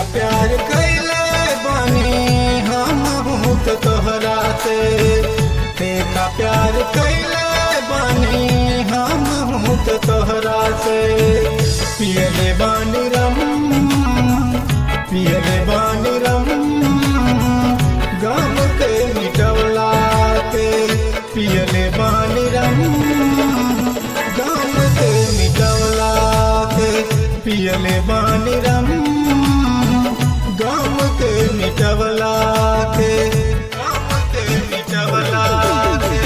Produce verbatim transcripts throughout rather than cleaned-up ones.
प्यार कैले बानी हम तो तोहरा से, देखा प्यार कैले बानी हम तो तोहरा से। पियले बानी रम पियले बानी रम गम के मिटवला के, पियले बानी रम गम के मिटवला के, पियले बानी रम गम के मिटवला के, गम के मिटवला के।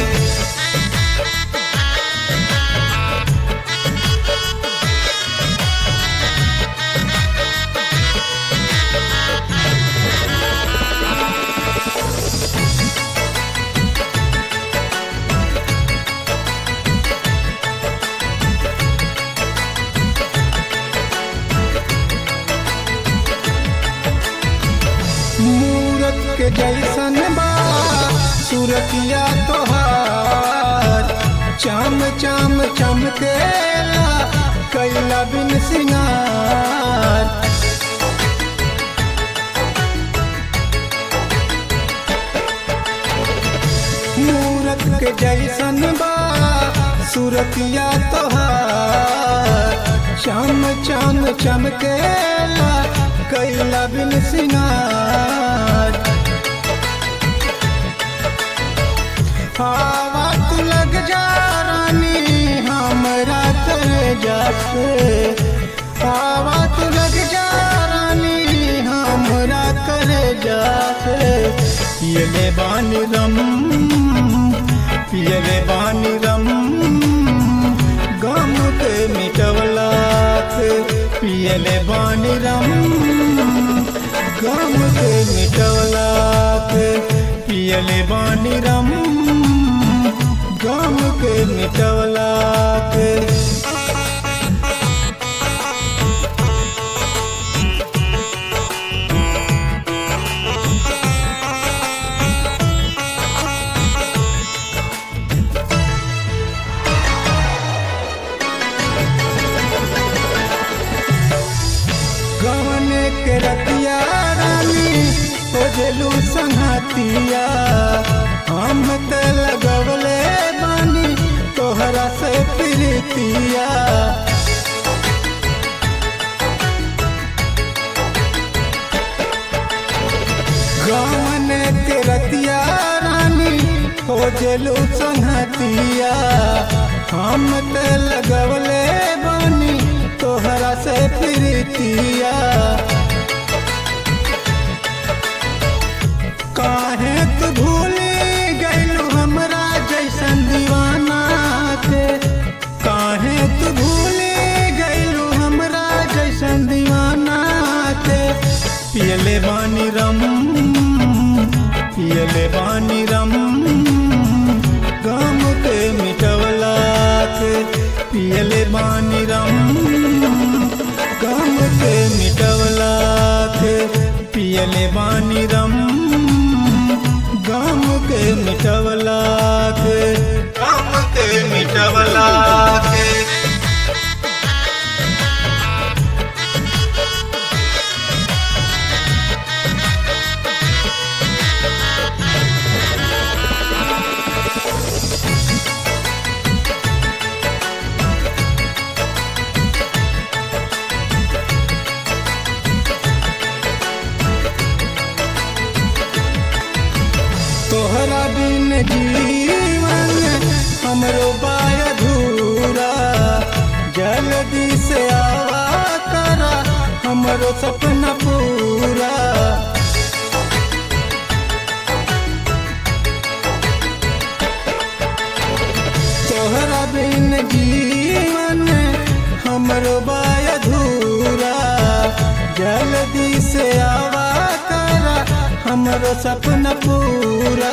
मूरत के जैसन बा सूरतिया तोहार, चाम चाम चमकेला कैला बिन सिंगार। मूरत के जैसन बा सूरतिया तोहार, चाम चाम चमकेला कैला बिन सिंगार। हवा तू लग जा रानी हमरा तेरे जासे, हवा तू लग जा रानी हमरा तेरे जासे। पियले बानी रम पियले बानी रम गम के मिटवला के, पियले बानी रम गम के मिटवला के, पियले बानी रम गम के मिटवला के। गवने के रतिया रानी ओझलू संघातिया, हम त लगवले बानी तोहरा से प्रीतिया। गवने के रतिया रानी ओझलू संघातिया, हम त लगवले बानी तोहरा से प्रीतिया। काहे तू भूली गइलू हमरा जैसन दीवाना के, काहे तू भूली गइलू हमरा जैसन दीवाना के। पियले बानी रम पियले बानी रम गम के मिटवला के, पियले बानी रम गम के मिटवला के, पियले बानी रम गम के मिटवला के, गम के मिटवला के। तोहरा बिन जीवन हमरो बाय अधूरा, जल्दी से आवा करा हमरो सपना पूरा। तोहरा बिन जीवन हमरो बाय अधूरा, जल्दी से आवा करा हमरो सपना पूरा।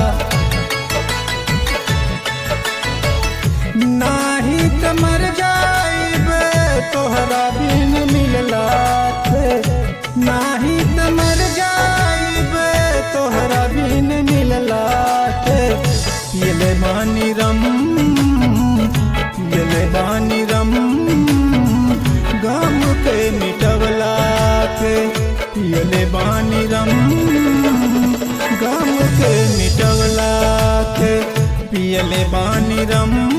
नाही त मर जाइब तोहरा बिन मिलला से, नाही त मर जाइब तोहरा बिन मिलला से। पियले बानी रम पियले बानी रम गम के मिटवला के, बानी रम गम के मिटवला के पियले बानी रम